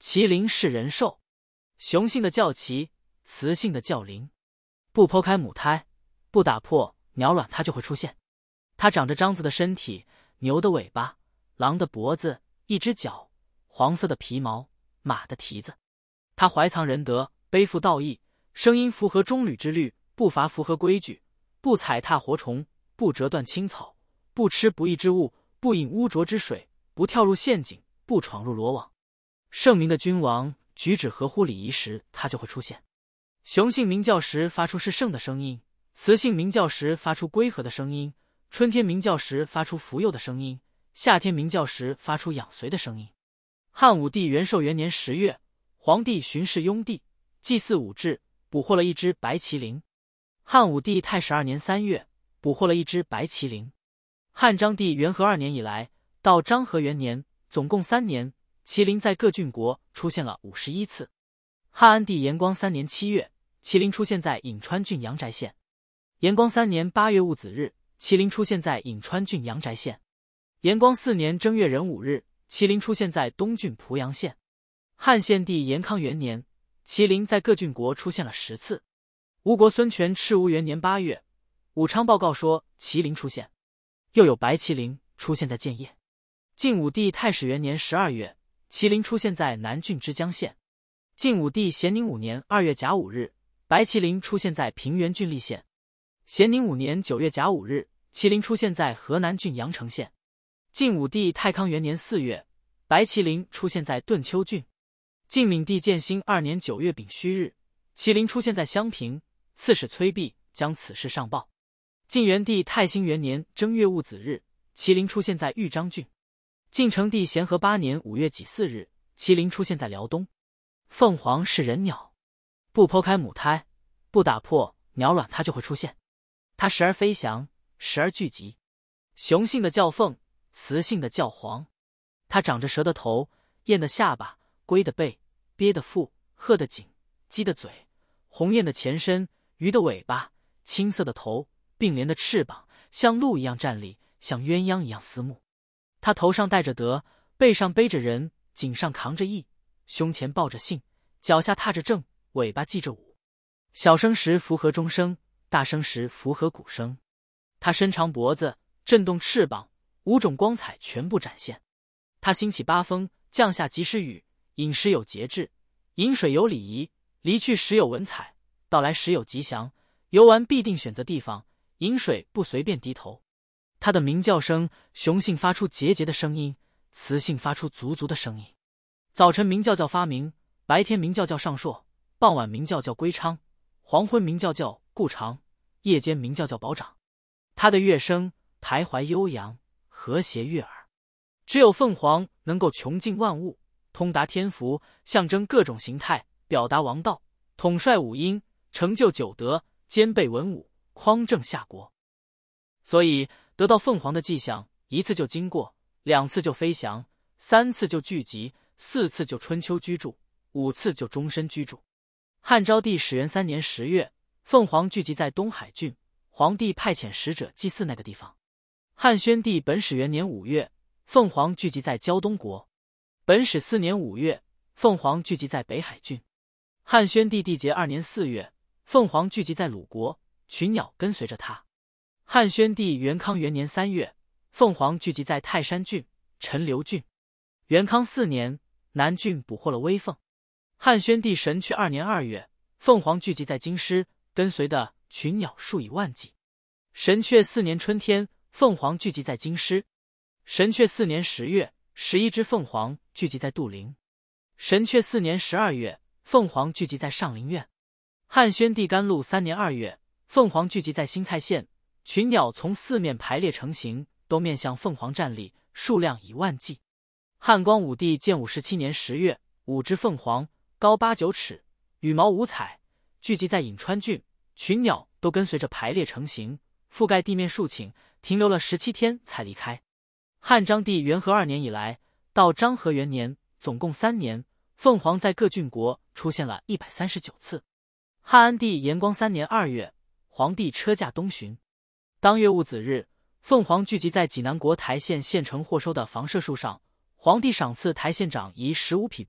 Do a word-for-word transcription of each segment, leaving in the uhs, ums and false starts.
麒麟是人兽，雄性的叫麒，雌性的叫麟。不剖开母胎，不打破鸟卵，它就会出现。它长着獐子的身体，牛的尾巴，狼的脖子，一只脚，黄色的皮毛，马的蹄子。它怀藏仁德，背负道义，声音符合中吕之律，步伐符合规矩，不踩踏活虫，不折断青草，不吃不义之物，不饮污浊之水，不跳入陷阱，不闯入罗网。圣明的君王举止合乎礼仪时，它就会出现。雄性鸣叫时发出是圣的声音，雌性鸣叫时发出归和的声音，春天鸣叫时发出福佑的声音，夏天鸣叫时发出养随的声音。汉武帝元寿元年十月，皇帝巡视雍地，祭祀武志，捕获了一只白麒麟。汉武帝太始二年三月，捕获了一只白麒麟。汉章帝元和二年以来到章和元年，总共三年，麒麟在各郡国出现了五十一次。汉安帝延光三年七月，麒麟出现在颍川郡阳翟县。延光三年八月戊子日，麒麟出现在颍川郡阳翟县。延光四年正月壬午日，麒麟出现在东郡濮阳县。汉献帝延康元年，麒麟在各郡国出现了十次。吴国孙权赤乌元年八月，武昌报告说麒麟出现，又有白麒麟出现在建业。晋武帝太始元年十二月，麒麟出现在南郡之江县。晋武帝咸宁五年二月甲午日，白麒麟出现在平原郡历县。咸宁五年九月甲午日，麒麟出现在河南郡阳城县。晋武帝太康元年四月，白麒麟出现在顿丘郡。晋闵帝建兴二年九月丙戌日，麒麟出现在襄平。刺史崔弼将此事上报。晋元帝太兴元年正月戊子日，麒麟出现在豫章郡。晋成帝咸和八年五月己巳日，麒麟出现在辽东。凤凰是人鸟，不剖开母胎，不打破鸟卵，它就会出现。它时而飞翔，时而聚集。雄性的叫凤，雌性的叫凰。它长着蛇的头，雁的下巴，龟的背，鳖的腹，鹤的颈，鸡的嘴，鸿雁的前身，鱼的尾巴，青色的头，并联的翅膀，像鹿一样站立，像鸳鸯一样思慕。它头上戴着德，背上背着人，颈上扛着义，胸前抱着信，脚下踏着正，尾巴系着武。小声时符合钟声，大声时符合鼓声。它伸长脖子，震动翅膀，五种光彩全部展现。它兴起八风，降下及时雨，饮食有节制，饮水有礼仪，离去时有文采，到来时有吉祥，游玩必定选择地方，饮水不随便低头。它的鸣叫声，雄性发出节节的声音，雌性发出足足的声音。早晨鸣叫叫发明，白天鸣叫叫上硕，傍晚鸣叫叫归昌，黄昏鸣叫叫固长，夜间鸣叫叫保长。它的乐声徘徊悠扬，和谐悦耳。只有凤凰能够穷尽万物，通达天福，象征各种形态，表达王道，统帅五音，成就九德，兼备文武，匡正夏国。所以得到凤凰的迹象，一次就经过，两次就飞翔，三次就聚集，四次就春秋居住，五次就终身居住。汉昭帝始元三年十月，凤凰聚集在东海郡，皇帝派遣使者祭祀那个地方。汉宣帝本始元年五月，凤凰聚集在胶东国。本始四年五月，凤凰聚集在北海郡。汉宣帝缔结二年四月，凤凰聚集在鲁国，群鸟跟随着他。汉宣帝元康元年三月，凤凰聚集在泰山郡、陈留郡。元康四年，南郡捕获了微凤。汉宣帝神确二年二月，凤凰聚集在京师，跟随的群鸟数以万计。神确四年春天，凤凰聚集在京师。神确四年十月，十一只凤凰聚集在杜陵。神确四年十二月，凤凰聚集在上林苑。汉宣帝甘露三年二月，凤凰聚集在新蔡县，群鸟从四面排列成形，都面向凤凰站立，数量以万计。汉光武帝建武十七年十月，五只凤凰，高八九尺，羽毛五彩，聚集在颍川郡，群鸟都跟随着排列成形，覆盖地面数顷，停留了十七天才离开。汉章帝元和二年以来到章和元年，总共三年，凤凰在各郡国出现了一百三十九次。汉安帝延光三年二月，皇帝车驾东巡。当月戊子日，凤凰聚集在济南国台县县城获收的房舍树上，皇帝赏赐台县长仪十五匹帛，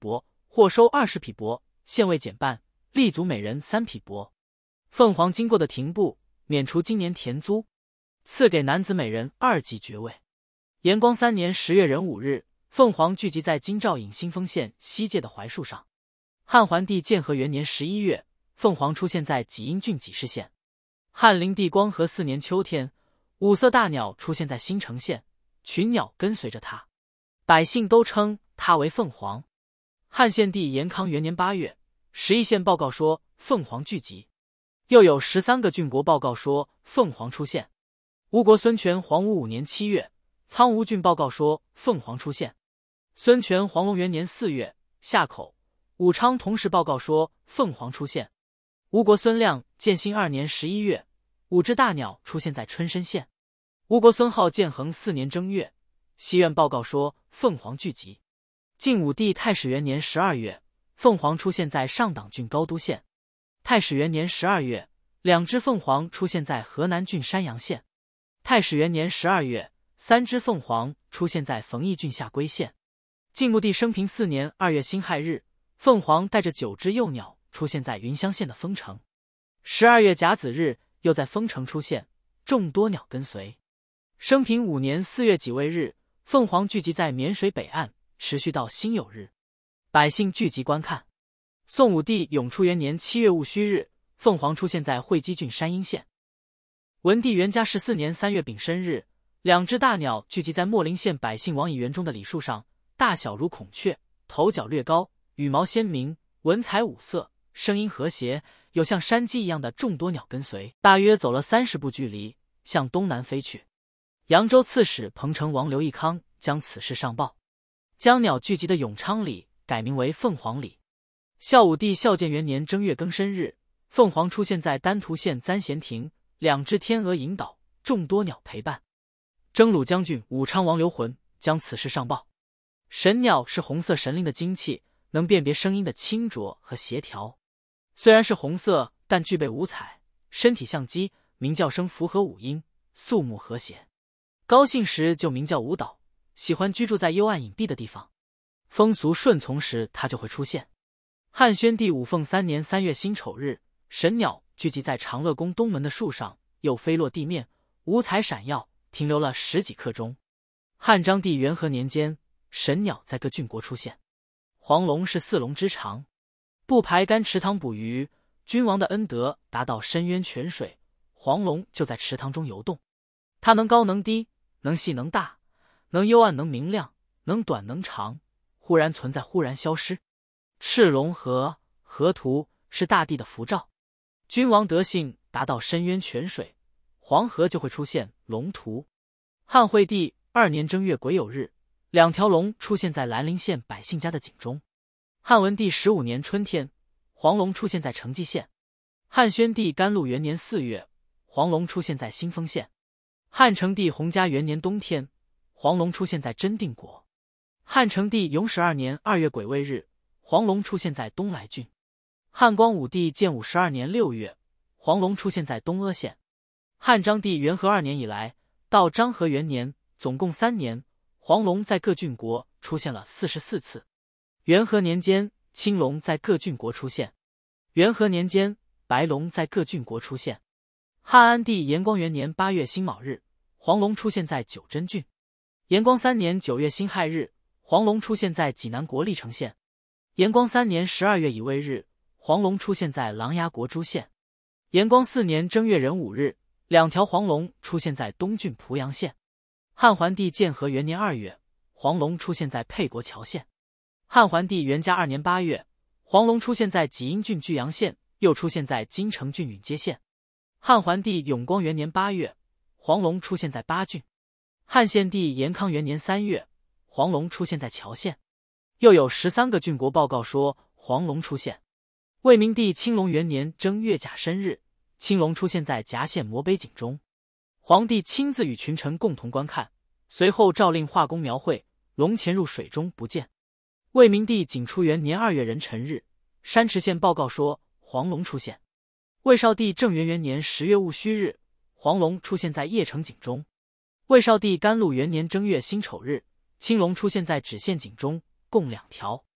获收二十匹帛，县尉减半，立足每人三匹帛。凤凰经过的廷部免除今年田租，赐给男子每人二级爵位。延光三年十月壬午日，凤凰聚集在京兆尹新丰县西界的槐树上。汉桓帝建和元年十一月，凤凰出现在济阴郡济世县。汉灵帝光和四年秋天，五色大鸟出现在新城县，群鸟跟随着它，百姓都称它为凤凰。汉献帝延康元年八月，十一县报告说凤凰聚集，又有十三个郡国报告说凤凰出现。吴国孙权黄武五年七月，苍梧郡报告说凤凰出现。孙权黄龙元年四月，夏口、武昌同时报告说凤凰出现。吴国孙亮建兴二年十一月，五只大鸟出现在春申县。吴国孙浩建恒四年正月，西苑报告说凤凰聚集。晋武帝太始元年十二月，凤凰出现在上党郡高都县。太始元年十二月，两只凤凰出现在河南郡山阳县。太始元年十二月，三只凤凰出现在冯邑郡下归县。晋穆帝生平四年二月辛亥日，凤凰带着九只幼鸟出现在云乡县的丰城。十二月甲子日，又在丰城出现，众多鸟跟随。生平五年四月己未日，凤凰聚集在沔水北岸，持续到辛酉日，百姓聚集观看。宋武帝永初元年七月戊戌日，凤凰出现在会稽郡山阴县。文帝元嘉十四年三月丙申日，两只大鸟聚集在秣陵县百姓王以园中的李树上，大小如孔雀，头角略高，羽毛鲜明，文彩五色，声音和谐，有像山鸡一样的众多鸟跟随，大约走了三十步距离，向东南飞去。扬州刺史彭城王刘义康将此事上报，将鸟聚集的永昌里改名为凤凰里。孝武帝孝建元年正月庚申日，凤凰出现在丹徒县簪贤亭，两只天鹅引导，众多鸟陪伴。征虏将军武昌王刘浑将此事上报。神鸟是红色神灵的精气，能辨别声音的清浊和协调。虽然是红色，但具备五彩，身体像鸡，鸣叫声符合五音，肃穆和谐。高兴时就鸣叫舞蹈，喜欢居住在幽暗隐蔽的地方。风俗顺从时，它就会出现。汉宣帝武凤三年三月辛丑日，神鸟聚集在长乐宫东门的树上，又飞落地面，五彩闪耀，停留了十几刻钟。汉章帝元和年间，神鸟在各郡国出现。黄龙是四龙之长，不排干池塘捕鱼，君王的恩德达到深渊泉水，黄龙就在池塘中游动。它能高能低，能细能大，能幽暗能明亮，能短能长，忽然存在忽然消失。赤龙河河图是大地的符照，君王德性达到深渊泉水，黄河就会出现龙图。汉惠帝二年正月癸酉日，两条龙出现在兰陵县百姓家的井中。汉文帝十五年春天，黄龙出现在成纪县。汉宣帝甘露元年四月，黄龙出现在新丰县。汉成帝洪嘉元年冬天，黄龙出现在真定国。汉成帝永始二年二月癸未日，黄龙出现在东莱郡。汉光武帝建武十二年六月，黄龙出现在东阿县。汉章帝元和二年以来，到章和元年，总共三年，黄龙在各郡国出现了四十四次。元和年间，青龙在各郡国出现。元和年间，白龙在各郡国出现。汉安帝延光元年八月辛卯日，黄龙出现在九真郡。延光三年九月辛亥日，黄龙出现在济南国历城县。延光三年十二月乙未日，黄龙出现在琅琊国诸县。延光四年正月壬午日，两条黄龙出现在东郡濮阳县。汉桓帝建和元年二月，黄龙出现在沛国谯县。汉桓帝元嘉二年八月，黄龙出现在济阴郡巨阳县，又出现在金城郡允街县。汉桓帝永光元年八月，黄龙出现在巴郡。汉献帝延康元年三月，黄龙出现在谯县。又有十三个郡国报告说黄龙出现。魏明帝青龙元年正月甲申日，青龙出现在夹县摩碑井中。皇帝亲自与群臣共同观看，随后诏令画工描绘，龙潜入水中不见。魏明帝景初元年二月壬辰日，山池县报告说黄龙出现。魏少帝正元元年十月戊戌日，黄龙出现在邺城井中。魏少帝甘露元年正月辛丑日，青龙出现在芷县井中，共两条。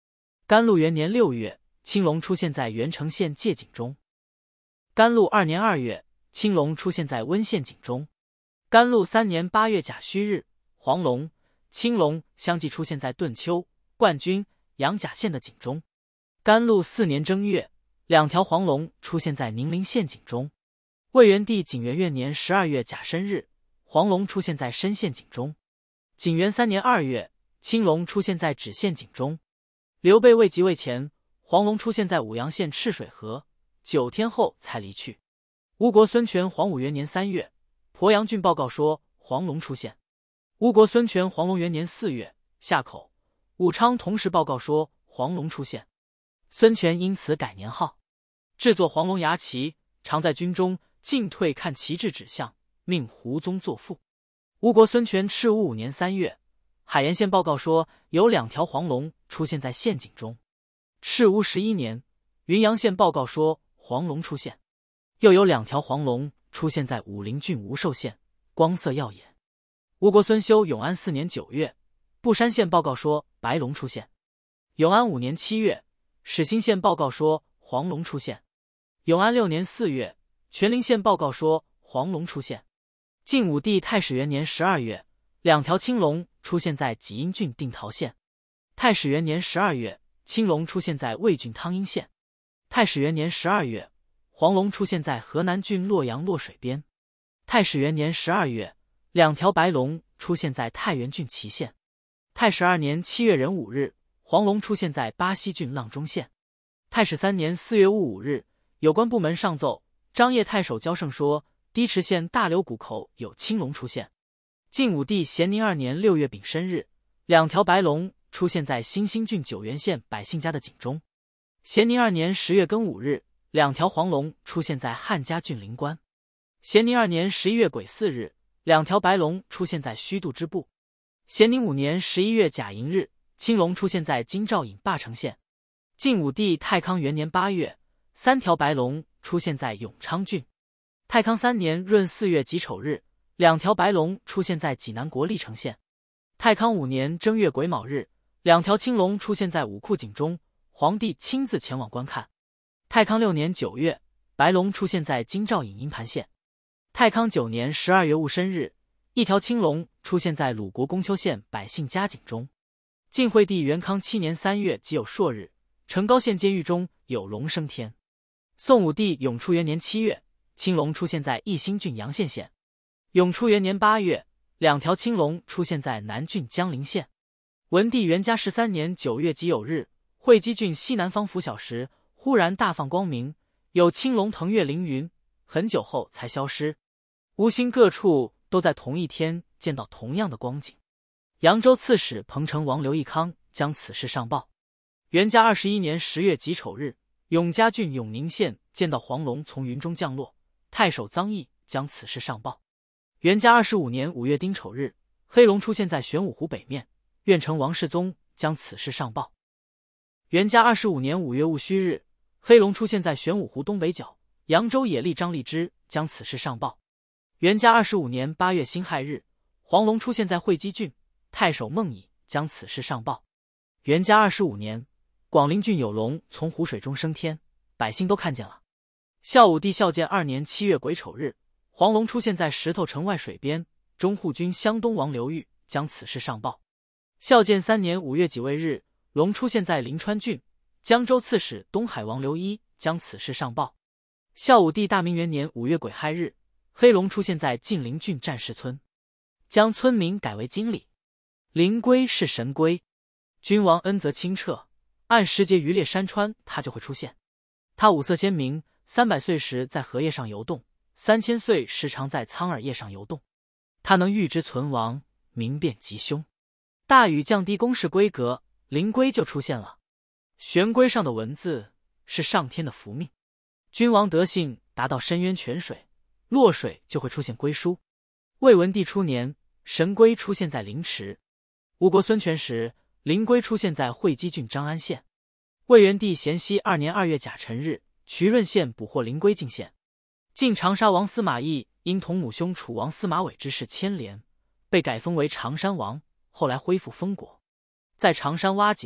甘露元年六月，青龙出现在元城县界井中。甘露二年二月，青龙出现在温县井中。甘露三年八月甲戌日，黄龙、青龙相继出现在顿丘、冠军、阳甲县的井中。甘露四年正月，两条黄龙出现在宁陵县井中。魏元帝景元元年十二月甲申日，黄龙出现在申县井中。景元三年二月，青龙出现在芷县井中。刘备未即位前，黄龙出现在武阳县赤水河，九天后才离去。吴国孙权黄武元年三月，鄱阳郡报告说黄龙出现。吴国孙权黄龙元年四月，夏口、武昌同时报告说黄龙出现。孙权因此改年号，制作黄龙牙旗，常在军中进退看旗帜指向，命胡宗作赋。吴国孙权赤乌五年三月，海盐县报告说有两条黄龙出现在县井中。赤乌十一年，云阳县报告说黄龙出现，又有两条黄龙出现在武陵郡吴寿县，光色耀眼。吴国孙修永安四年九月，布山县报告说白龙出现。永安五年七月，始兴县报告说黄龙出现。永安六年四月，全陵县报告说黄龙出现。晋武帝太始元年十二月，两条青龙出现在济阴郡定陶县。太始元年十二月，青龙出现在魏郡汤阴县。太始元年十二月，黄龙出现在河南郡洛阳洛水边。太始元年十二月，两条白龙出现在太原郡祁县。太始二年七月壬午日，黄龙出现在巴西郡阆中县。太始三年四月戊午日，有关部门上奏，张掖太守焦盛说低池县大流谷口有青龙出现。晋武帝咸宁二年六月丙申日，两条白龙出现在新兴郡九原县百姓家的井中。咸宁二年十月庚午日，两条黄龙出现在汉家郡灵关。咸宁二年十一月癸巳日，两条白龙出现在虚度之部。咸宁五年十一月甲寅日，青龙出现在京兆尹霸城县。晋武帝太康元年八月，三条白龙出现在永昌郡。太康三年闰四月己丑日，两条白龙出现在济南国历城县。太康五年正月癸卯日，两条青龙出现在武库井中，皇帝亲自前往观看。太康六年九月，白龙出现在京兆尹营盘县。太康九年十二月戊申日，一条青龙出现在鲁国公丘县百姓家井中。晋惠帝元康七年三月即有朔日，成高县监狱中有龙升天。宋武帝永初元年七月，青龙出现在义兴郡阳县县。永初元年八月，两条青龙出现在南郡江陵县。文帝元嘉十三年九月己酉日，会稽郡西南方拂晓时，忽然大放光明，有青龙腾跃凌云，很久后才消失。吴兴各处都在同一天见到同样的光景。扬州刺史彭城王刘义康将此事上报。元嘉二十一年十月己丑日，永嘉郡永宁县见到黄龙从云中降落，太守臧毅将此事上报。元嘉二十五年五月丁丑日，黑龙出现在玄武湖北面，苑城王世宗将此事上报。元嘉二十五年五月戊戌日，黑龙出现在玄武湖东北角，扬州野吏张立之将此事上报。元嘉二十五年八月辛亥日，黄龙出现在会稽郡，太守孟乙将此事上报。元嘉二十五年，广陵郡有龙从湖水中升天，百姓都看见了。孝武帝孝建二年七月癸丑日，黄龙出现在石头城外水边，中护军湘东王刘裕将此事上报。孝建三年五月己未日，龙出现在临川郡，江州刺史东海王刘一将此事上报。孝武帝大明元年五月癸亥日，黑龙出现在晋陵郡战士村，将村名改为金里。灵龟是神龟，君王恩泽清澈，按时节渔猎山川，它就会出现。它五色鲜明，三百岁时在荷叶上游动，三千岁时常在苍耳叶上游动。它能预知存亡，明辨吉凶。大雨降低宫室规格，灵龟就出现了。玄龟上的文字是上天的福命，君王德性达到深渊泉水，落水就会出现龟书。魏文帝初年，神龟出现在灵池。吴国孙权时，灵龟出现在会稽郡张安县。魏元帝咸熙二年二月甲辰日，衢润县捕获灵龟进献。晋长沙王司马懿因同母兄楚王司马玮之事牵连，被改封为常山王，后来恢复封国。在常山挖井，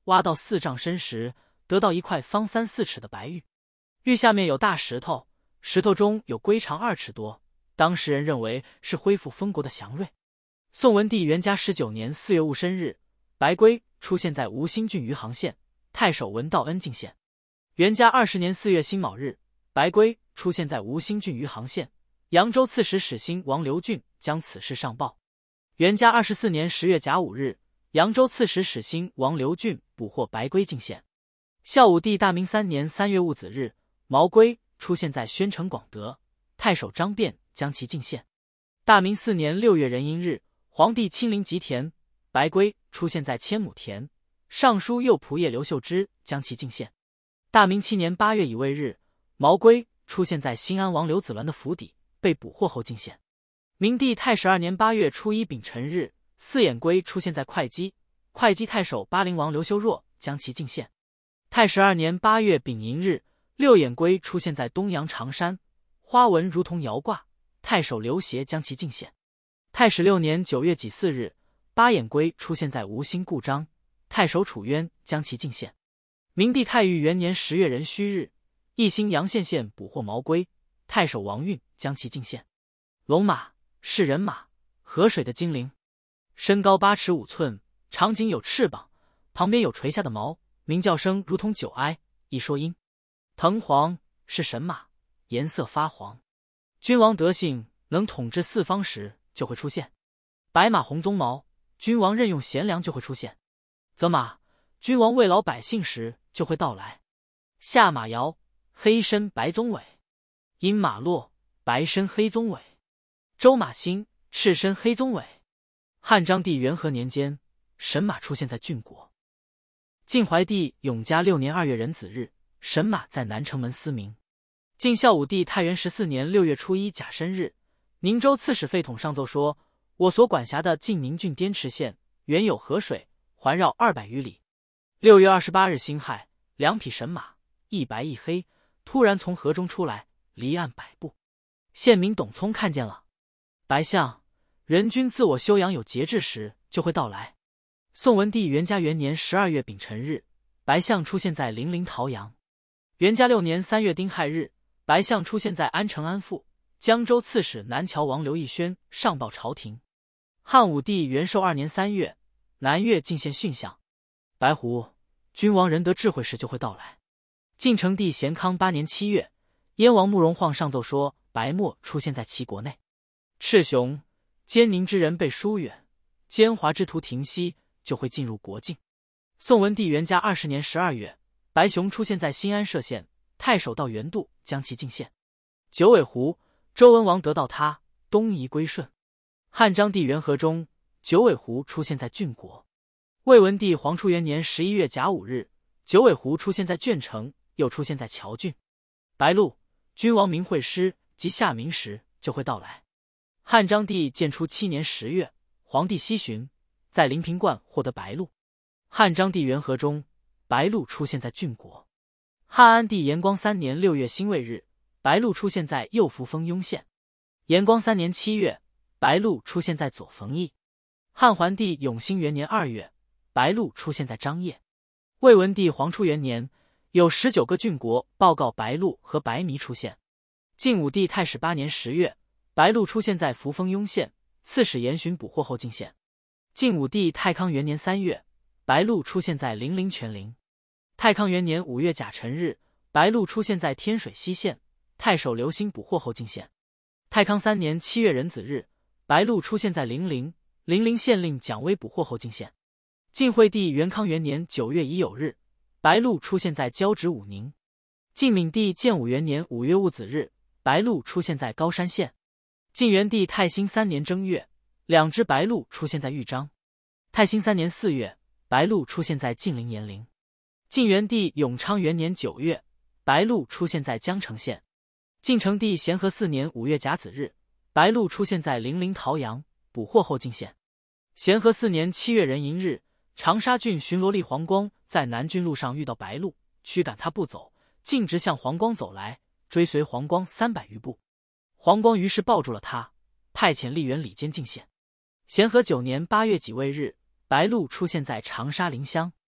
挖到四丈深时，得到一块方三四尺的白玉，玉下面有大石头，石头中有龟长二尺多，当时人认为是恢复封国的祥瑞。宋文帝元嘉十九年四月戊申日，白龟出现在吴兴郡余杭县，太守文道恩进献。元嘉二十年四月辛卯日，白龟出现在吴兴郡余杭县，扬州刺史史兴王刘俊将此事上报。元嘉二十四年十月甲午日，扬州刺史史兴王刘俊捕获白龟进献。孝武帝大明三年三月戊子日，毛龟出现在宣城广德，太守张辩将其进献。大明四年六月壬寅日，皇帝亲临吉田，白龟出现在千亩田，尚书右仆射刘秀之将其进献。大明七年八月乙未日，毛龟出现在新安王刘子鸾的府邸，被捕获后进献。明帝太始二年八月初一丙辰日，四眼龟出现在会稽，会稽太守巴陵王刘修若将其进献。太始二年八月丙寅日，六眼龟出现在东阳长山，花纹如同摇挂，太守刘协将其进献。太始六年九月己巳日，八眼龟出现在吴兴故章，太守楚渊将其进献。明帝太裕元年十月壬戌日，义兴阳羡县捕获毛龟，太守王运将其进献。龙马是人马，河水的精灵，身高八尺五寸，长颈有翅膀，旁边有垂下的毛，鸣叫声如同九哀，一说音。藤黄是神马，颜色发黄。君王德性能统治四方时就会出现。白马红鬃毛，君王任用贤良就会出现。则马，君王慰劳百姓时就会到来。下马摇，黑身白鬃尾；阴马落，白身黑鬃尾；周马星，赤身黑鬃尾。汉章帝元和年间，神马出现在郡国。晋怀帝永嘉六年二月壬子日，神马在南城门司明。晋孝武帝太元十四年六月初一甲申日，宁州刺史费统上奏说，我所管辖的晋宁郡滇池县原有河水，环绕二百余里。六月二十八日辛亥，两匹神马，一白一黑，突然从河中出来，离岸百步。县民董聪看见了。白象，人君自我修养有节制时就会到来。宋文帝元嘉元年十二月丙辰日，白象出现在零陵桃阳。元嘉六年三月丁亥日，白象出现在安城安富，江州刺史南谯王刘义轩上报朝廷。汉武帝元寿二年三月，南岳进献训象。白狐，君王仁德智慧时就会到来。晋成帝咸康八年七月，燕王慕容晃上奏说，白墨出现在齐国内。赤熊，奸宁之人被疏远，奸猾之徒停息，就会进入国境。宋文帝元嘉二十年十二月，白熊出现在新安歙县，太守道元度将其进献。九尾狐，周文王得到它，东移归顺。汉章帝元和中，九尾狐出现在郡国。魏文帝黄初元年十一月甲午日，九尾狐出现在鄄城，又出现在谯郡。白鹿，君王明会师及下民时就会到来。汉章帝建初七年十月，皇帝西巡，在临平观获得白鹿。汉章帝元和中，白鹿出现在郡国。汉安帝延光三年六月辛未日，白鹿出现在右扶风雍县。延光三年七月，白鹿出现在左冯邑。汉桓帝永兴元年二月，白鹿出现在张掖。魏文帝黄初元年，有十九个郡国报告白鹿和白麋出现。晋武帝太始八年十月，白鹿出现在扶风雍县，刺史严询捕获后进献。晋武帝太康元年三月，白鹿出现在零陵泉陵。太康元年五月甲辰日，白鹿出现在天水西县，太守刘兴捕获后进献。太康三年七月壬子日，白鹿出现在零陵，零陵县令蒋威捕获后进献。晋惠帝元康元年九月乙酉日，白鹿出现在交趾武宁。晋闵帝建武元年五月戊子日，白鹿出现在高山县。晋元帝太兴三年正月，两只白鹿出现在豫章。太兴三年四月，白鹿出现在晋陵延陵。晋元帝永昌元年九月，白鹿出现在江城县。晋成帝咸和四年五月甲子日，白鹿出现在零陵桃阳，捕获后进献。咸和四年七月壬寅日，长沙郡巡逻吏黄光在南郡路上遇到白鹿，驱赶他不走，径直向黄光走来，追随黄光三百余步。黄光于是抱住了他，派遣吏员李坚进献。咸和九年八月己未日，白鹿出现在长沙临湘。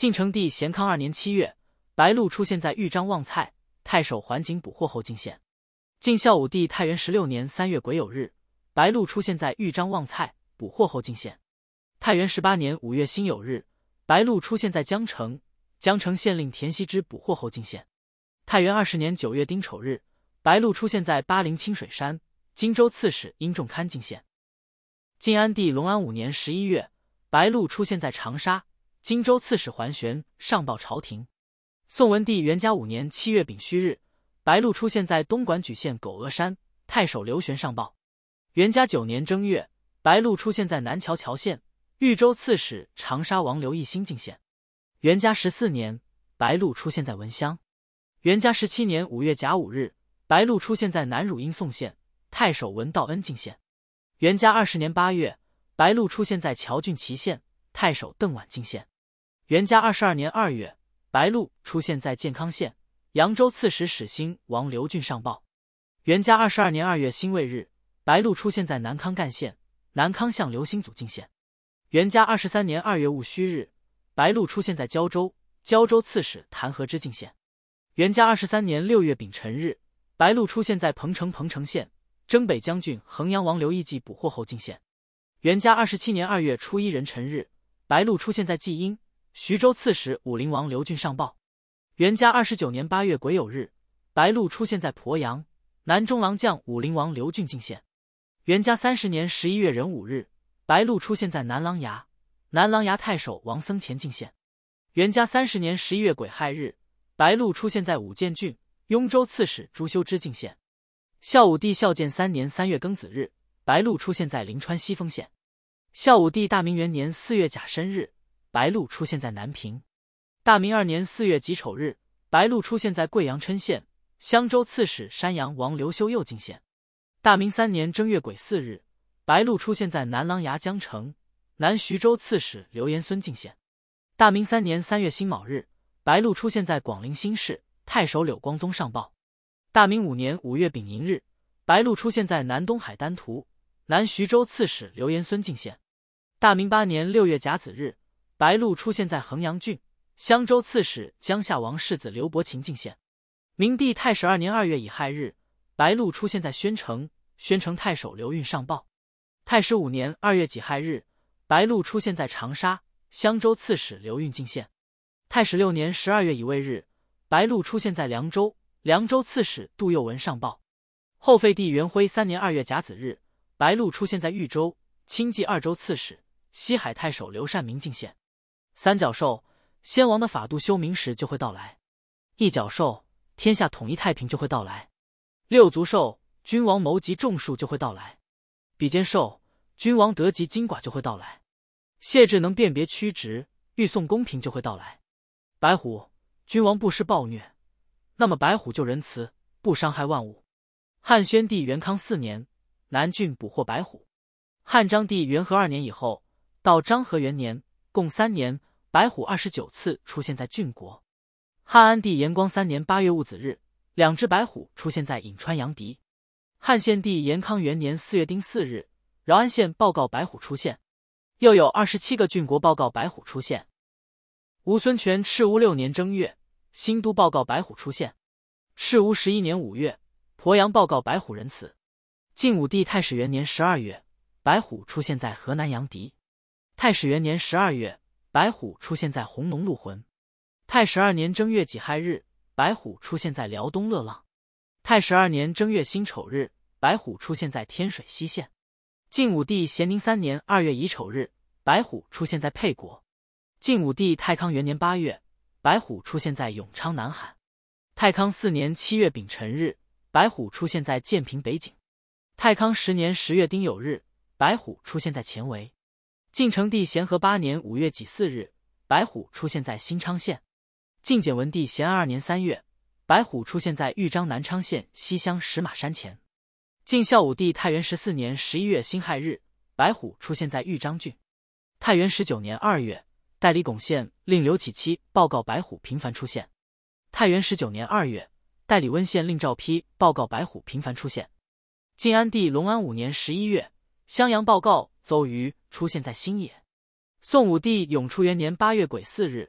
晋成帝咸康二年七月，白鹿出现在豫章旺蔡，太守桓景捕获后进献。晋孝武帝太元十六年三月癸酉日，白鹿出现在豫章旺蔡，捕获后进献。太元十八年五月辛酉日，白鹿出现在江城，江城县令田熙之捕获后进献。太元二十年九月丁丑日，白鹿出现在巴陵清水山，荆州刺史殷仲堪进献。晋安帝隆安五年十一月，白鹿出现在长沙，荆州刺史桓玄上报朝廷。宋文帝元嘉五年七月丙戌日，白鹿出现在东莞莒县狗峨山，太守刘玄上报。元嘉九年正月，白鹿出现在南谯谯县，豫州刺史长沙王刘义兴进献。元嘉十四年，白鹿出现在文乡。元嘉十七年五月甲午日，白鹿出现在南汝阴宋县，太守文道恩进献。元嘉二十年八月，白鹿出现在谯郡祁县，太守邓琬进献。元嘉二十二年二月，白鹿出现在建康县，扬州刺史史兴王刘俊上报。元嘉二十二年二月辛未日，白鹿出现在南康干县，南康相刘兴祖进献。元嘉二十三年二月戊戌日，白鹿出现在胶州，胶州刺史谭和之进献。元嘉二十三年六月丙辰日，白鹿出现在彭城彭城县，征北将军衡阳王刘义季捕获后进献。元嘉二十七年二月初一壬辰日，白鹿出现在济阴，徐州刺史武陵王刘俊上报。元嘉二十九年八月癸酉日，白鹿出现在鄱阳，南中郎将武陵王刘俊进献。元嘉三十年十一月壬午日，白鹿出现在南琅琊，南琅琊太守王僧虔进献。元嘉三十年十一月癸亥日，白鹿出现在武建郡，雍州刺史朱修之进献。孝武帝孝建三年三月庚子日，白鹿出现在临川西丰县。孝武帝大明元年四月甲申日，白鹿出现在南平。大明二年四月己丑日，白鹿出现在贵阳郴县，襄州刺史山阳王刘修佑进献。大明三年正月癸巳日，白鹿出现在南琅琊江城，南徐州刺史刘延孙进献。大明三年三月辛卯日，白鹿出现在广陵新市，太守柳光宗上报。大明五年五月丙寅日，白鹿出现在南东海丹徒，南徐州刺史刘延孙进献。大明八年六月甲子日，白鹿出现在衡阳郡，襄州刺史江夏王世子刘伯禽进献。明帝太始二年二月乙亥日，白鹿出现在宣城，宣城太守刘运上报。太始五年二月己亥日，白鹿出现在长沙，襄州刺史刘运进献。太始六年十二月乙未日，白鹿出现在凉州，凉州刺史杜佑文上报。后废帝元徽三年二月甲子日，白鹿出现在豫州，清济二州刺史西海太守刘善明进献。三角兽，先王的法度修明时就会到来；一角兽，天下统一太平就会到来；六足兽，君王谋及众数就会到来；比肩兽，君王得及金寡就会到来；谢志能辨别曲直，欲送公平就会到来；白虎，君王不施暴虐，那么白虎就仁慈，不伤害万物。汉宣帝元康四年，南郡捕获白虎。汉章帝元和二年以后，到章和元年，共三年，白虎二十九次出现在郡国。汉安帝延光三年八月戊子日，两只白虎出现在颍川阳翟。汉献帝延康元年四月丁巳日，饶安县报告白虎出现，又有二十七个郡国报告白虎出现。吴孙权赤乌六年正月，新都报告白虎出现。赤乌十一年五月，鄱阳报告白虎仁慈。晋武帝太始元年十二月，白虎出现在河南阳翟。太始元年十二月，白虎出现在弘农陆浑。太始二年正月己亥日，白虎出现在辽东乐浪。太始二年正月辛丑日，白虎出现在天水西县。晋武帝咸宁三年二月乙丑日，白虎出现在沛国。晋武帝太康元年八月，白虎出现在永昌南海。太康四年七月丙辰日，白虎出现在建平北井。太康十年十月丁酉日，白虎出现在前围。晋成帝咸和八年五月己巳日，白虎出现在新昌县。晋简文帝咸安二年三月，白虎出现在豫章南昌县西乡石马山前。晋孝武帝太元十四年十一月辛亥日，白虎出现在豫章郡。太元十九年二月，代理巩县令刘启期报告白虎频繁出现。太元十九年二月，代理温县令赵丕报告白虎频繁出现。晋安帝隆安五年十一月，襄阳报告邹瑜出现在新野。宋武帝永初元年八月癸巳日，白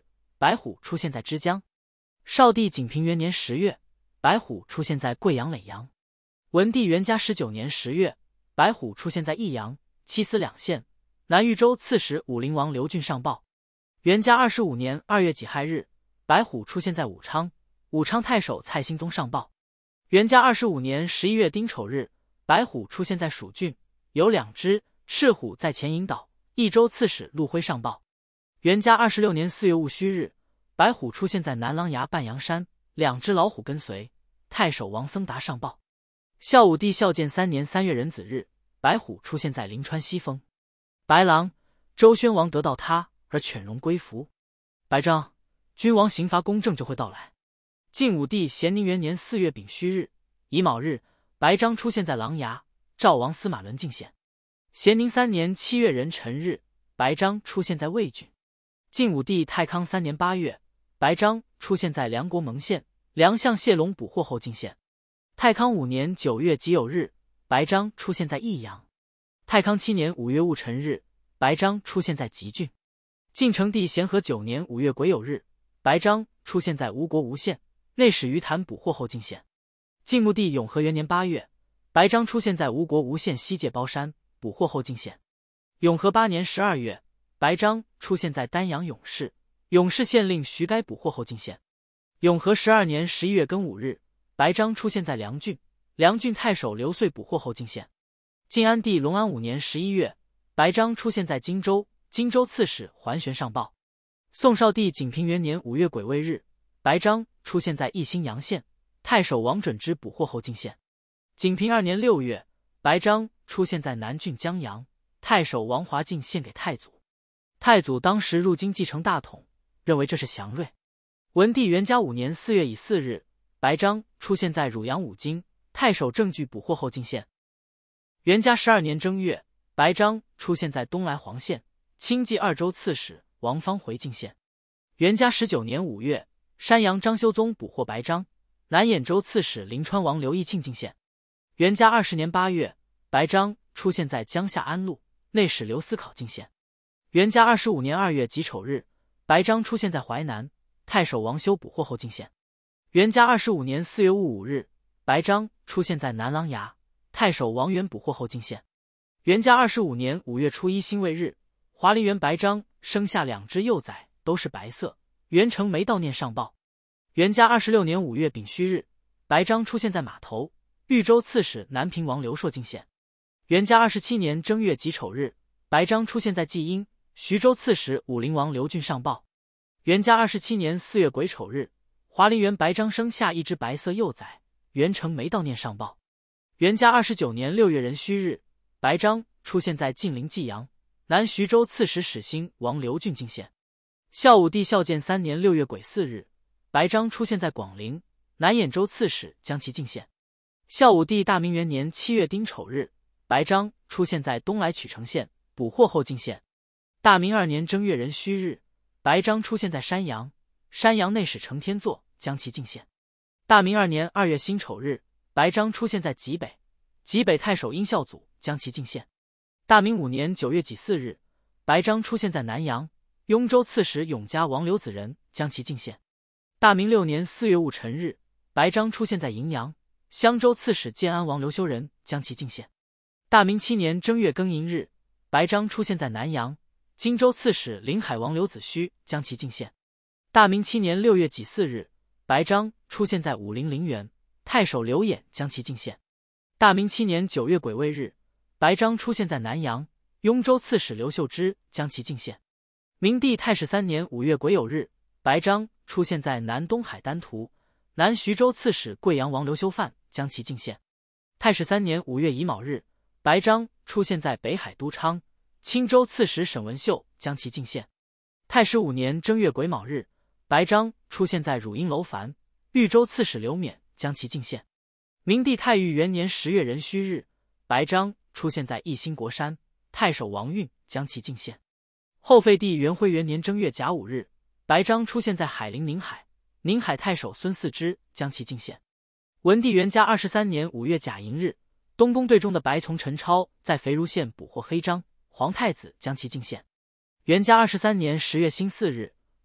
白虎出现在枝江。少帝景平元年十月，白虎出现在贵阳耒阳。文帝元嘉十九年十月，白虎出现在益阳、七司两县。南豫州刺史武陵王刘俊上报。元嘉二十五年二月己亥日，白虎出现在武昌，武昌太守蔡兴宗上报。元嘉二十五年十一月丁丑日，白虎出现在蜀郡，有两只，赤虎在前引导。益州刺史陆辉上报。元嘉二十六年四月戊戌日，白虎出现在南琅琊半阳山，两只老虎跟随。太守王僧达上报。孝武帝孝建三年三月壬子日，白虎出现在临川西峰。白狼，周宣王得到他而犬戎归服。白章，君王刑罚公正就会到来。晋武帝咸宁元年四月丙戌日，乙卯日，白章出现在琅琊，赵王司马伦进献。咸宁三年七月壬辰日，白章出现在魏郡。晋武帝太康三年八月，白章出现在梁国蒙县，梁相谢龙捕获后进献。太康五年九月己酉日，白章出现在益阳。太康七年五月戊辰日，白章出现在吉郡。晋成帝咸和九年五月癸酉日，白章出现在吴国吴县，内史于谭捕获后进献。晋穆帝永和元年八月，白章出现在吴国吴县西界包山，捕获后进献。永和八年十二月，白章出现在丹阳永市，永市县令徐该捕获后进献。永和十二年十一月庚午日，白章出现在梁郡，梁郡太守刘遂捕获后进献。晋安帝隆安五年十一月，白章出现在荆州，荆州刺史桓玄上报。宋少帝景平元年五月癸未日，白章出现在义兴阳县，太守王准之捕获后进献。景平二年六月，白章出现在南郡江阳，太守王华进献给太祖。太祖当时入京继承大统，认为这是祥瑞。文帝元嘉五年四月乙巳日，白章出现在汝阳五京，太守郑据捕获后进献。元嘉十二年正月，白章出现在东莱黄县，清冀二州刺史王方回进献。元嘉十九年五月，山阳张修宗捕获白章，南兖州刺史临川王刘义庆进献。元嘉二十年八月，白章出现在江夏安陆，内史刘思考进献。元嘉二十五年二月己丑日，白章出现在淮南，太守王修捕获后进献。元嘉二十五年四月戊午日，白章出现在南琅琊，太守王元捕获后进献。元嘉二十五年五月初一辛未日，华林园白章生下两只幼崽，都是白色。元成没悼念上报。元嘉二十六年五月丙戌日，白章出现在码头，豫州刺史南平王刘硕进献。元嘉二十七年正月己丑日，白章出现在济阴，徐州刺史武陵王刘俊上报。元嘉二十七年四月癸丑日，华林园白章生下一只白色幼崽，元成没悼念上报。元嘉二十九年六月壬戌日，白章出现在晋陵济阳，南徐州刺史始兴王刘俊进献。孝武帝孝建三年六月癸巳日，白章出现在广陵，南兖州刺史将其进献。孝武帝大明元年七月丁丑日，白章出现在东莱曲城县，捕获后进献。大明二年正月壬戌日，白章出现在山阳，山阳内史程天作将其进献。大明二年二月辛丑日，白章出现在济北，济北太守殷孝祖将其进献。大明五年九月己巳日，白章出现在南阳，雍州刺史永嘉王刘子仁将其进献。大明六年四月戊辰日，白章出现在荥阳，襄州刺史建安王刘修仁将其进献。大明七年正月庚寅日，白章出现在南阳，荆州刺史临海王刘子虚将其进献。大明七年六月己巳日，白章出现在武陵陵园，太守刘演将其进献。大明七年九月癸未日，白章出现在南阳，雍州刺史刘秀之将其进献。明帝太始三年五月癸酉日，白章出现在南东海丹徒，南徐州刺史贵阳王刘修范将其进献。太始三年五月乙卯日，白章出现在北海都昌，青州刺史沈文秀将其进献。太始五年正月癸卯日，白章出现在汝阴楼烦，豫州刺史刘勉将其进献。明帝太裕元年十月壬戌日，白章出现在义兴国山，太守王运将其进献。后废帝元徽元年正月甲午日，白章出现在海陵宁海，宁海太守孙嗣之将其进献。文帝元嘉二十三年五月甲寅日，东宫队中的白从陈超在肥如县捕获黑章，皇太子将其进献。元嘉二十三年十月辛巳日，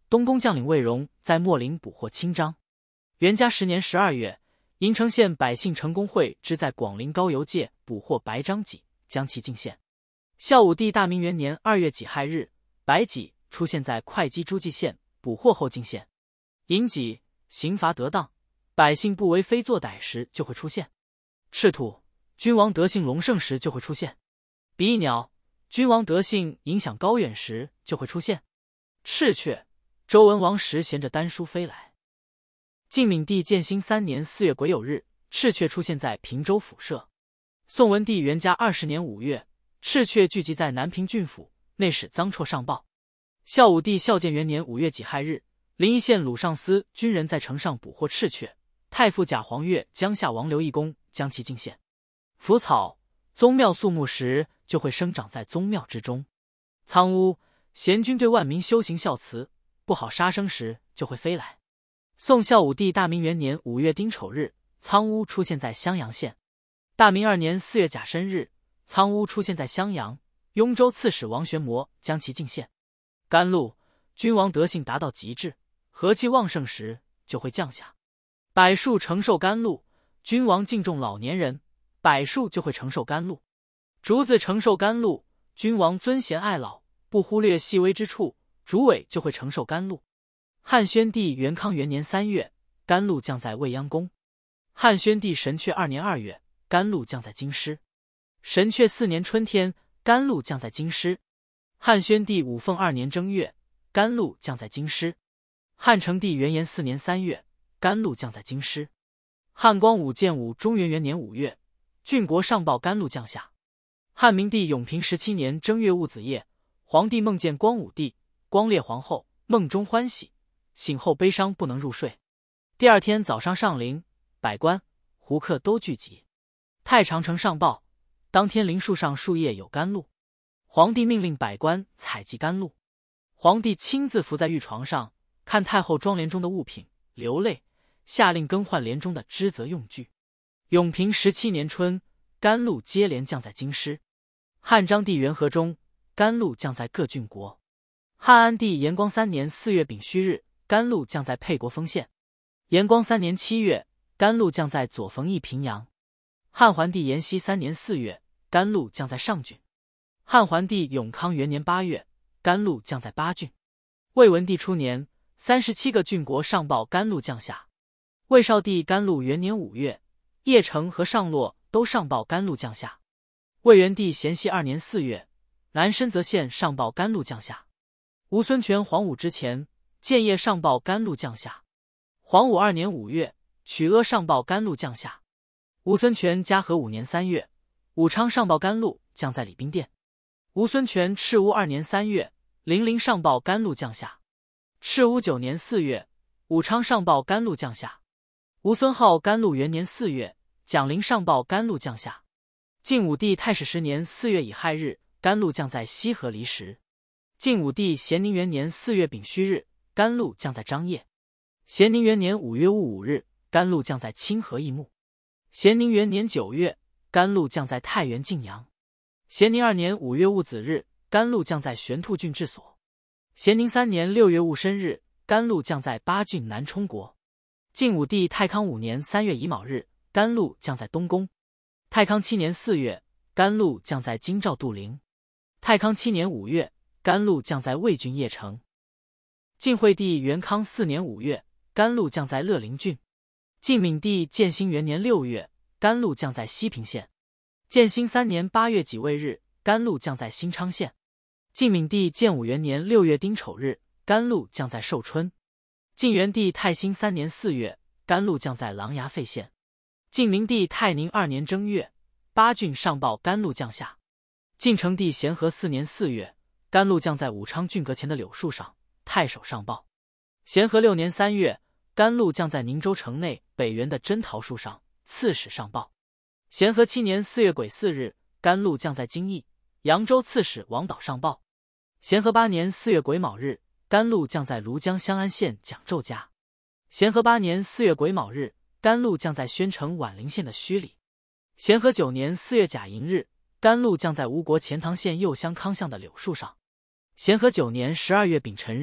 东宫将领魏荣在秣陵捕获清章。元嘉十年十二月，鄞城县百姓成功会之在广陵高邮界捕获白章戟，将其进献。孝武帝大明元年二月己亥日，白戟出现在会稽诸暨县，捕获后进献。银戟刑罚得当，百姓不为非作歹时就会出现。赤兔，君王德性隆盛时就会出现。比翼鸟，君王德性影响高远时就会出现。赤雀，周文王时衔着丹书飞来。晋闵帝建兴三年四月癸酉日，赤雀出现在平州府舍。宋文帝元嘉二十年五月，赤雀聚集在南平郡府，内史臧绰上报。孝武帝孝建元年五月己亥日，临沂县鲁上司军人在城上捕获赤雀，太傅贾黄钺江夏王刘义公将其进献。腐草，宗庙肃穆时就会生长在宗庙之中。苍乌，贤君对万民修行孝慈，不好杀生时就会飞来。宋孝武帝大明元年五月丁丑日，苍乌出现在襄阳县。大明二年四月甲申日，苍乌出现在襄阳，雍州刺史王玄谟将其进献。甘露，君王德性达到极致，和气旺盛时就会降下。柏树承受甘露，君王敬重老年人，柏树就会承受甘露。竹子承受甘露，君王尊贤爱老，不忽略细微之处，竹尾就会承受甘露。汉宣帝元康元年三月，甘露降在未央宫。汉宣帝神阙二年二月，甘露降在京师。神阙四年春天，甘露降在京师。汉宣帝武凤二年正月，甘露降在京师。汉成帝元延四年三月，甘露降在京师。汉光武建武中元元年五月，郡国上报甘露降下。汉明帝永平十七年正月戊子夜，皇帝梦见光武帝、光烈皇后，梦中欢喜，醒后悲伤不能入睡。第二天早上上陵，百官、胡客都聚集。太常丞上报，当天陵树上树叶有甘露。皇帝命令百官采集甘露。皇帝亲自伏在御床上，看太后妆帘中的物品，流泪，下令更换帘中的织则用具。永平十七年春，甘露接连降在京师。汉章帝元和中，甘露降在各郡国。汉安帝延光三年四月丙戌日，甘露降在沛国丰县。延光三年七月，甘露降在左冯邑平阳。汉桓帝延熙三年四月，甘露降在上郡。汉桓帝永康元年八月，甘露降在八郡。魏文帝初年，三十七个郡国上报甘露降下。魏少帝甘露元年五月，邺城和上洛都上报甘露降下。魏元帝咸熙二年四月，南深泽县上报甘露降下。吴孙权黄武之前，建业上报甘露降下。黄武二年五月，曲阿上报甘露降下。吴孙权嘉禾五年三月，武昌上报甘露降在礼宾殿。吴孙权赤乌二年三月，零陵上报甘露降下。赤乌九年四月，武昌上报甘露降下。吴孙浩甘露元年四月，蒋陵上报甘露降下。晋武帝太始十年四月乙亥日，甘露降在西河离石。晋武帝咸宁元年四月丙戌日，甘露降在张掖。咸宁元年五月戊午日，甘露降在清河义木。咸宁元年九月，甘露降在太原晋阳。咸宁二年五月戊子日，甘露降在玄兔郡治所。咸宁三年六月戊申日，甘露降在巴郡南充国。晋武帝太康五年三月乙卯日，甘露降在东宫。太康七年四月，甘露降在京兆杜陵。太康七年五月，甘露降在魏郡邺城。晋惠帝元康四年五月，甘露降在乐陵郡。晋闵帝建兴元年六月，甘露降在西平县。建兴三年八月己未日，甘露降在新昌县。晋闵帝建武元年六月丁丑日，甘露降在寿春。晋元帝太兴三年四月，甘露降在琅琊费县。晋明帝太宁二年正月，巴郡上报甘露降下。晋成帝咸和四年四月，甘露降在武昌郡阁前的柳树上，太守上报。咸和六年三月，甘露降在宁州城内北园的真桃树上，刺史上报。咸和七年四月癸巳日，甘露降在京邑，扬州刺史王导上报。咸和八年四月癸卯日，甘露降在庐江襄安县蒋胄家。咸和八年四月癸卯日，甘露降在宣城宛陵县的墟里。咸和九年四月甲寅日，甘露降在吴国钱塘县右乡康巷的柳树上。咸和九年十二月丙辰日，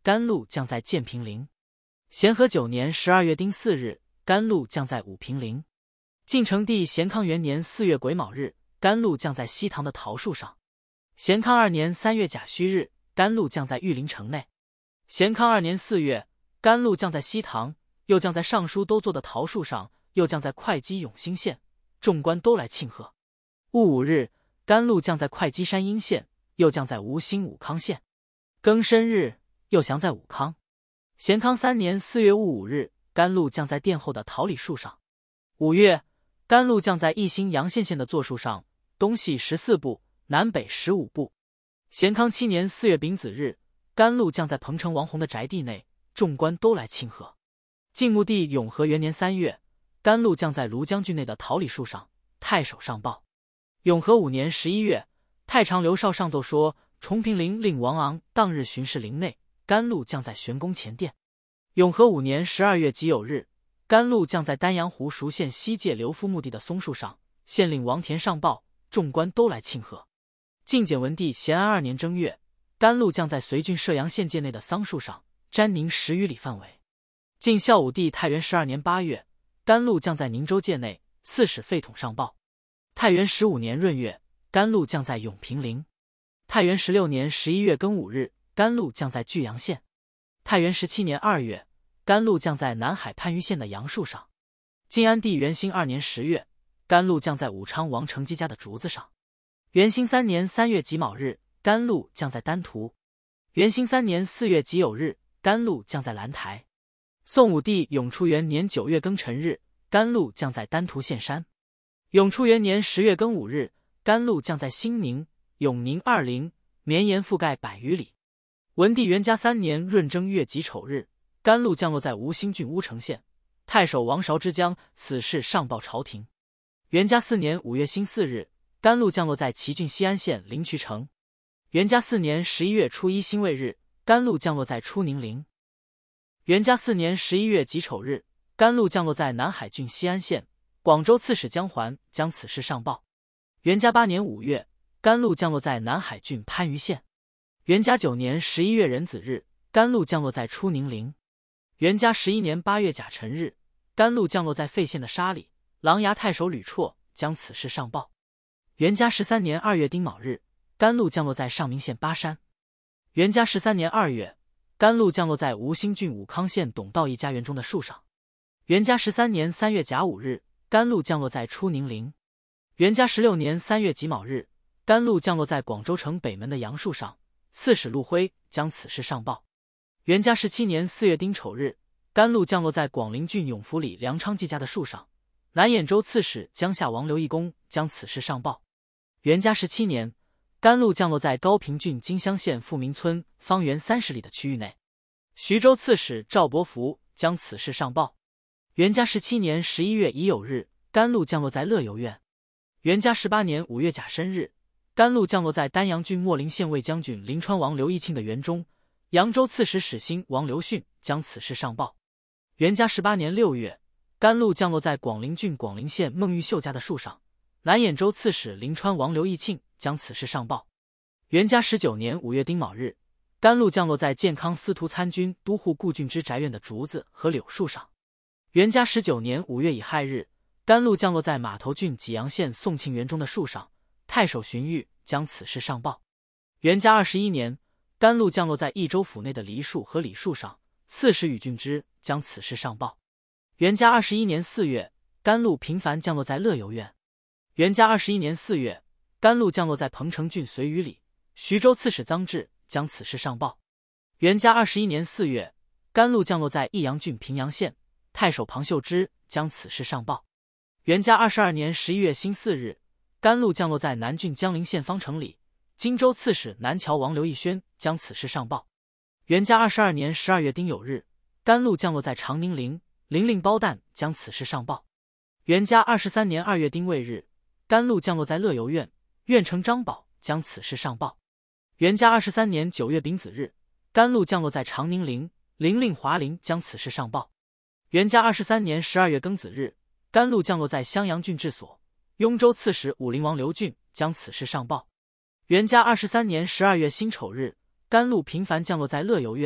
甘露降在建平陵。咸和九年十二月丁巳日，甘露降在武平陵。晋成帝咸康元年四月癸卯日，甘露降在西堂的桃树上。咸康二年三月甲戌日，甘露降在玉林城内。咸康二年四月，甘露降在西堂，又降在尚书都座的桃树上，又降在会稽永兴县，众官都来庆贺。戊午日，甘露降在会稽山阴县，又降在吴兴武康县。庚申日，又降在武康。咸康三年四月戊午日，甘露降在殿后的桃李树上。五月，甘露降在义兴阳县县的座树上，东西十四步，南北十五步。咸康七年四月丙子日，甘露降在彭城王弘的宅地内，众官都来庆贺。晋穆帝永和元年三月，甘露降在庐江郡内的桃李树上，太守上报。永和五年十一月，太常刘绍上奏说，崇平陵令王昂当日巡视陵内，甘露降在玄宫前殿。永和五年十二月己酉日，甘露降在丹阳湖熟县西界刘夫墓地的松树上，县令王田上报，众官都来庆贺。晋简文帝咸安二年正月，甘露降在随郡射阳县界内的桑树上，沾宁十余里范围。晋孝武帝太元十二年八月，甘露降在宁州界内，刺史费统上报。太元十五年闰月，甘露降在永平陵。太元十六年十一月庚午日，甘露降在巨阳县。太元十七年二月，甘露降在南海番禺县的杨树上。晋安帝元兴二年十月，甘露降在武昌王承基家的竹子上。元兴三年三月己卯日，甘露降在丹徒。元兴三年四月己酉日，甘露降在兰台。宋武帝永初元年九月庚辰日，甘露降在丹徒县山。永初元年十月庚午日，甘露降在兴宁、永宁二陵，绵延覆盖百余里。文帝元嘉三年闰正月己丑日，甘露降落在吴兴郡乌城县。太守王韶之将此事上报朝廷。元嘉四年五月辛巳日，甘露降落在祁郡西安县临渠城。元嘉四年十一月初一辛未日，甘露降落在初宁陵。元嘉四年十一月己丑日，甘露降落在南海郡西安县。广州刺史江环将此事上报。元嘉八年五月，甘露降落在南海郡番禺县。元嘉九年十一月壬子日，甘露降落在初宁陵。元嘉十一年八月甲辰日，甘露降落在费县的沙里。琅琊太守吕绰将此事上报。元嘉十三年二月丁卯日，甘露降落在上明县巴山。元嘉十三年二月，甘露降落在吴兴郡武康县董道义家园中的树上。元嘉十三年三月甲午日，甘露降落在初宁陵。元嘉十六年三月己卯日，甘露降落在广州城北门的杨树上。刺史陆辉将此事上报。元嘉十七年四月丁丑日，甘露降落在广陵郡永福里梁昌季家的树上。南兖州刺史江夏王刘义公将此事上报。元嘉十七年，甘露降落在高平郡金乡县富民村方圆三十里的区域内。徐州刺史赵伯符将此事上报。元嘉十七年十一月乙酉日，甘露降落在乐游院。元嘉十八年五月甲申日，甘露降落在丹阳郡秣陵县卫将军临川王刘义庆的园中。扬州刺史始兴王刘训将此事上报。元嘉十八年六月，甘露降落在广陵郡广陵县孟玉秀家的树上。南兖州刺史临川王刘义庆将此事上报。元嘉十九年五月丁卯日，甘露降落在建康司徒参军都护顾郡之宅院的竹子和柳树上。元嘉十九年五月乙亥日，甘露降落在马头郡济阳县宋庆园中的树上。太守荀彧将此事上报。元嘉二十一年，甘露降落在益州府内的梨树和李树上。刺史宇俊之将此事上报。元嘉二十一年四月，甘露频繁降落在乐游院。元嘉二十一年四月，甘露降落在彭城郡随余里。徐州刺史臧志将此事上报。元嘉二十一年四月，甘露降落在益阳郡平阳县。太守庞秀之将此事上报。元嘉二十二年十一月辛巳日，甘露降落在南郡江陵县方城里。荆州刺史南谯王刘义轩将此事上报。元嘉二十二年十二月丁酉日，甘露降落在长宁陵。林令包旦将此事上报。元嘉二十三年二月丁未日，甘露降落在乐游院。院丞张宝将此事上报。元嘉二十三年九月丙子日，甘露降落在长宁陵。林令华林将此事上报。元嘉二十三年十二月庚子日，甘露降落在襄阳郡治所。雍州刺史武陵王刘俊将此事上报。元嘉二十三年十二月辛丑日，甘露频繁降落在乐游院。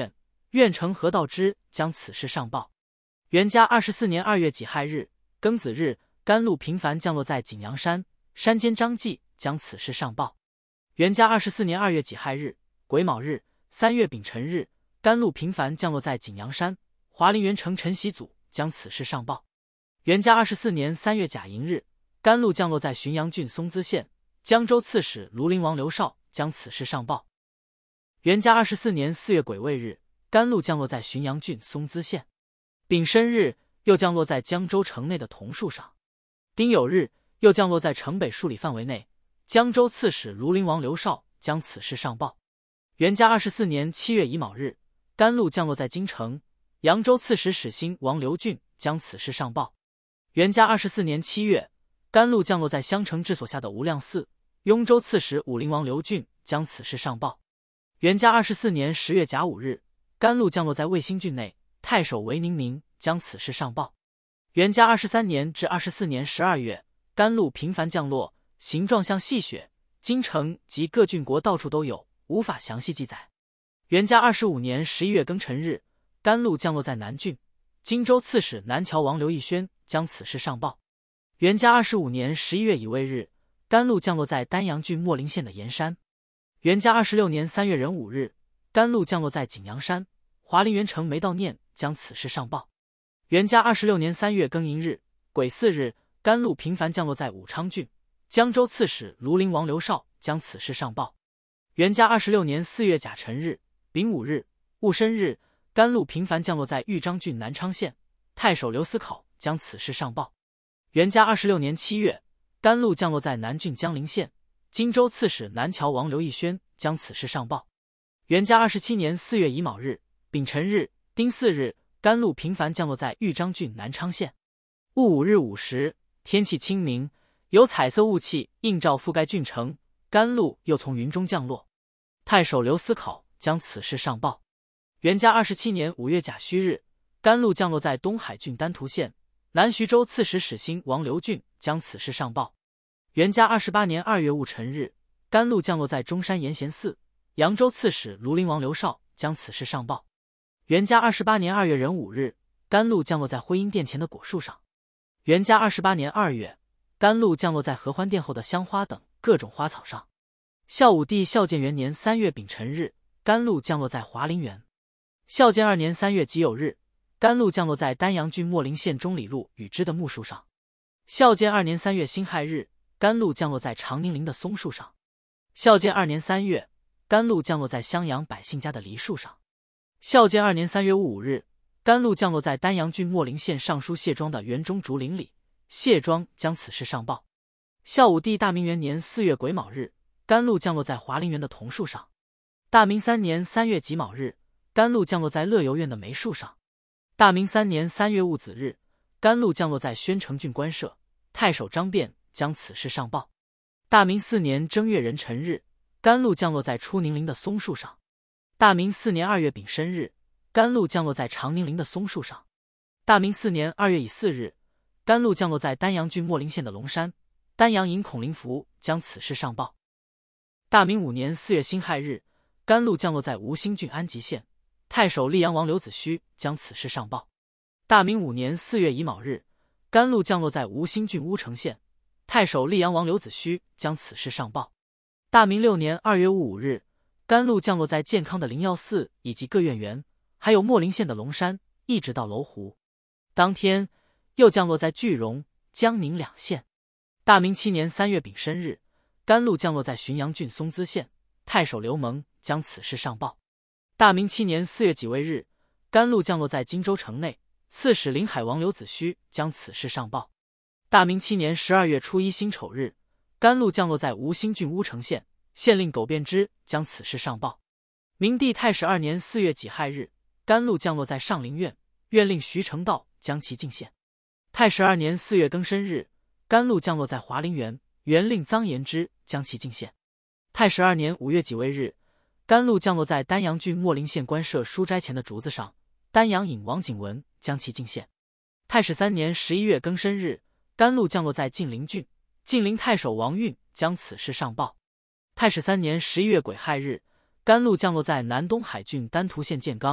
愿成何道之，将此事上报。元嘉二十四年二月己亥日，庚子日，甘露频繁降落在景阳山，山间张继将此事上报。元嘉二十四年二月己亥日，癸卯日，三月丙辰日，甘露频繁降落在景阳山，华林元城陈喜祖将此事上报。元嘉二十四年三月甲寅日，甘露降落在浔阳郡松滋县，江州刺史庐陵王刘绍将此事上报。元嘉二十四年四月癸未日，甘露降落在浔阳郡松滋县。丙申日，又降落在江州城内的桐树上。丁酉日，又降落在城北数里范围内，江州刺史庐陵王刘绍将此事上报。元嘉二十四年七月乙卯日，甘露降落在京城，扬州刺史史兴王刘俊将此事上报。元嘉二十四年七月，甘露降落在襄城治所下的无量寺，雍州刺史武陵王刘俊将此事上报。元嘉二十四年十月甲午日，甘露降落在卫星郡内，太守韦宁明将此事上报。元嘉二十三年至二十四年十二月，甘露频繁降落，形状像细雪，京城及各郡国到处都有，无法详细记载。元嘉二十五年十一月庚辰日，甘露降落在南郡，荆州刺史南谯王刘义宣将此事上报。元嘉二十五年十一月乙未日，甘露降落在丹阳郡秣陵县的盐山。元嘉二十六年三月壬午日，甘露降落在景阳山，华林元城梅道念将此事上报。元嘉二十六年三月庚寅日，癸巳日，甘露频繁降落在武昌郡，江州刺史庐陵王刘绍将此事上报。元嘉二十六年四月甲辰日，丙午日，戊申日，甘露频繁降落在豫章郡南昌县，太守刘思考将此事上报。元嘉二十六年七月，甘露降落在南郡江陵县，荆州刺史南谯王刘义宣将此事上报。元嘉二十七年四月乙卯日，丙辰日，丁巳日，甘露频繁降落在豫章郡南昌县。戊午日午时，天气清明，有彩色雾气映照覆盖郡城，甘露又从云中降落。太守刘思考将此事上报。元嘉二十七年五月甲戌日，甘露降落在东海郡丹徒县，南徐州刺史史兴王刘俊将此事上报。元嘉二十八年二月戊辰日，甘露降落在中山延贤寺，扬州刺史庐陵王刘绍将此事上报。元嘉二十八年二月壬午日，甘露降落在徽因殿前的果树上。元嘉二十八年二月，甘露降落在合欢殿后的香花等各种花草上。孝武帝孝建元年三月丙辰日，甘露降落在华林园。孝建二年三月己酉日，甘露降落在丹阳郡秣陵县中里路与之的木树上。孝建二年三月辛亥日，甘露降落在长宁陵的松树上。孝建二年三月，甘露降落在襄阳百姓家的梨树上。孝建二年三月戊午日，甘露降落在丹阳郡秣陵县尚书谢庄的园中竹林里，谢庄将此事上报。孝武帝大明元年四月癸卯日，甘露降落在华林园的桐树上。大明三年三月己卯日，甘露降落在乐游院的梅树上。大明三年三月戊子日，甘露降落在宣城郡官舍，太守张辩将此事上报。大明四年正月壬辰日，甘露降落在出宁陵的松树上。大明四年二月丙申日，甘露降落在长宁陵的松树上。大明四年二月乙巳日，甘露降落在丹阳郡秣陵县的龙山，丹阳尹孔林福将此事上报。大明五年四月辛亥日，甘露降落在吴兴郡安吉县，太守溧阳王刘子虚将此事上报。大明五年四月乙卯日，甘露降落在吴兴郡乌城县，太守溧阳王刘子虚将此事上报。大明六年二月戊午日，甘露降落在健康的灵药寺以及各院园，还有秣陵县的龙山，一直到楼湖。当天又降落在句容、江宁两县。大明七年三月丙申日，甘露降落在浔阳郡松滋县，太守刘蒙将此事上报。大明七年四月己未日，甘露降落在荆州城内，刺史临海王刘子虚将此事上报。大明七年十二月初一辛丑日，甘露降落在吴兴郡乌城县，县令苟变之将此事上报。明帝太始二年四月己亥日，甘露降落在上林苑，院令徐承道将其进献。太始二年四月庚申日，甘露降落在华林园，园令臧延之将其进献。太始二年五月己未日，甘露降落在丹阳郡秣陵县官舍书斋前的竹子上，丹阳尹王景文将其进献。太始三年十一月庚申日，甘露降落在晋陵郡，晋陵太守王运将此事上报。太始三年十一月癸亥日，甘露降落在南东海郡丹徒县建冈，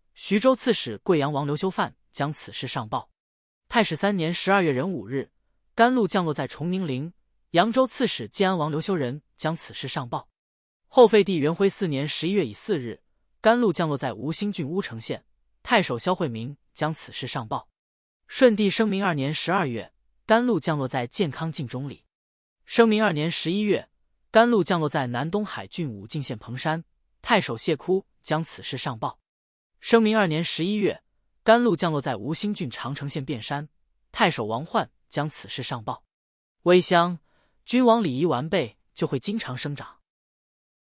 徐州刺史贵阳王刘修范将此事上报。太始三年十二月壬午日，甘露降落在崇宁陵。扬州刺史建安王刘修仁将此事上报。后废帝元徽四年十一月乙巳日，甘露降落在吴兴郡乌城县。太守萧惠明将此事上报。顺帝生明二年十二月，甘露降落在建康晋中里。生明二年十一月，甘露降落在南东海郡武进县彭山。太守谢窟将此事上报。生明二年十一月，甘露降落在吴兴郡长城县便山。太守王焕将此事上报。微乡君王礼仪完备，就会经常生长。